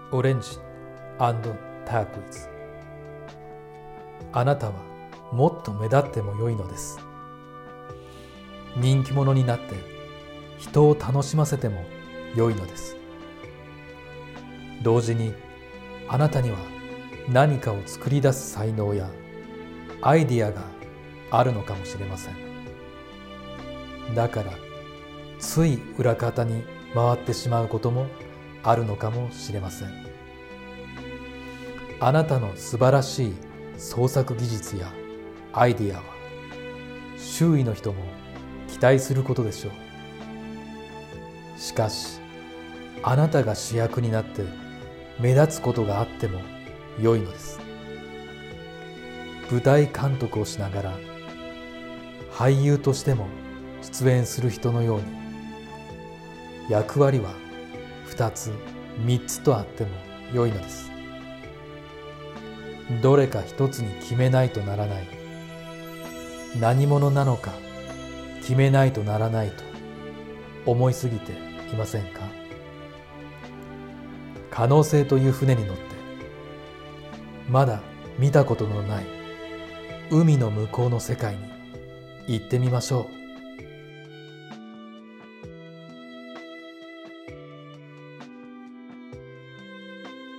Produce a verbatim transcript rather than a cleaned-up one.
オレンジ&タークイズ。あなたはもっと目立っても良いのです。人気者になって人を楽しませても良いのです。同時にあなたには何かを作り出す才能やアイディアがあるのかもしれません。だからつい裏方に回ってしまうこともあるのかもしれません。あなたの素晴らしい創作技術やアイディアは周囲の人も期待することでしょう。しかしあなたが主役になって目立つことがあっても良いのです。舞台監督をしながら俳優としても出演する人のように、役割は二つ三つとあっても良いのです。どれか一つに決めないとならない、何者なのか決めないとならないと思いすぎていませんか？可能性という船に乗ってまだ見たことのない海の向こうの世界に行ってみましょう。